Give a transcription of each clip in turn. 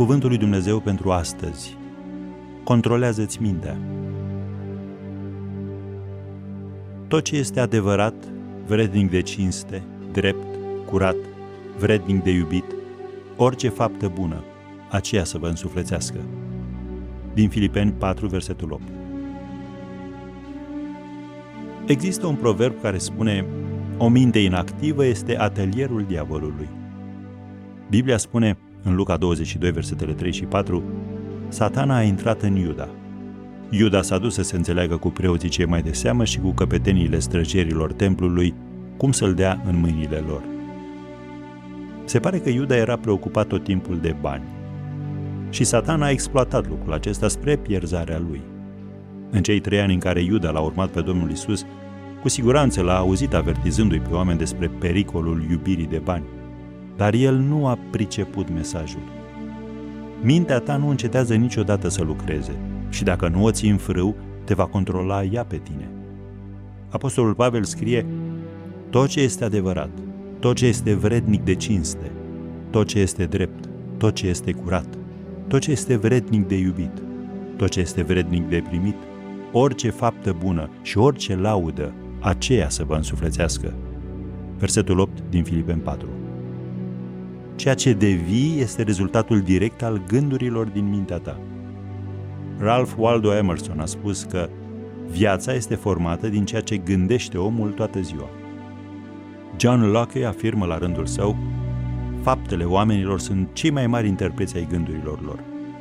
Cuvântul lui Dumnezeu pentru astăzi. Controlează-ți mintea. Tot ce este adevărat, vrednic de cinste, drept, curat, vrednic de iubit, orice faptă bună, aceea să vă însuflețească. Din Filipeni 4, versetul 8. Există un proverb care spune: o minte inactivă este atelierul diavolului. Biblia spune în Luca 22, versetele 3 și 4, Satana a intrat în Iuda. Iuda s-a dus să se înțeleagă cu preoții cei mai de seamă și cu căpeteniile străjerilor templului cum să-l dea în mâinile lor. Se pare că Iuda era preocupat tot timpul de bani. Și Satana a exploatat lucrul acesta spre pierzarea lui. În cei 3 ani în care Iuda l-a urmat pe Domnul Iisus, cu siguranță l-a auzit avertizându-i pe oameni despre pericolul iubirii de bani. Dar el nu a priceput mesajul. Mintea ta nu încetează niciodată să lucreze și dacă nu o ții în frâu, te va controla ea pe tine. Apostolul Pavel scrie: tot ce este adevărat, tot ce este vrednic de cinste, tot ce este drept, tot ce este curat, tot ce este vrednic de iubit, tot ce este vrednic de primit, orice faptă bună și orice laudă, aceea să vă însuflețească. Versetul 8 din Filipeni 4. Ceea ce devii este rezultatul direct al gândurilor din mintea ta. Ralph Waldo Emerson a spus că viața este formată din ceea ce gândește omul toată ziua. John Locke afirmă la rândul său: faptele oamenilor sunt cei mai mari interpreți ai gândurilor lor.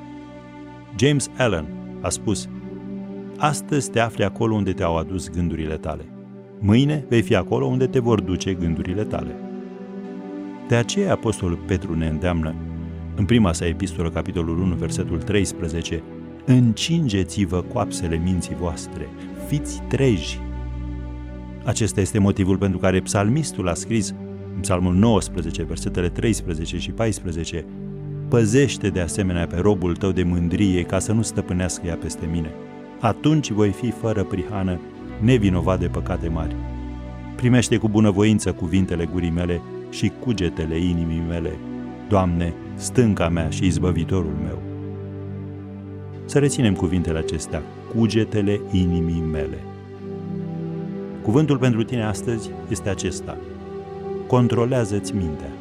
James Allen a spus: astăzi te afli acolo unde te-au adus gândurile tale. Mâine vei fi acolo unde te vor duce gândurile tale. De aceea Apostolul Petru ne îndeamnă, în prima sa epistolă, capitolul 1, versetul 13, încingeți-vă coapsele minții voastre, fiți treji. Acesta este motivul pentru care psalmistul a scris, în Psalmul 19, versetele 13 și 14, păzește de asemenea pe robul tău de mândrie ca să nu stăpânească ea peste mine. Atunci voi fi fără prihană, nevinovat de păcate mari. Primește cu bunăvoință cuvintele gurii mele și cugetele inimii mele, Doamne, stânca mea și izbăvitorul meu. Să reținem cuvintele acestea, cugetele inimii mele. Cuvântul pentru tine astăzi este acesta: controlează-ți mintea.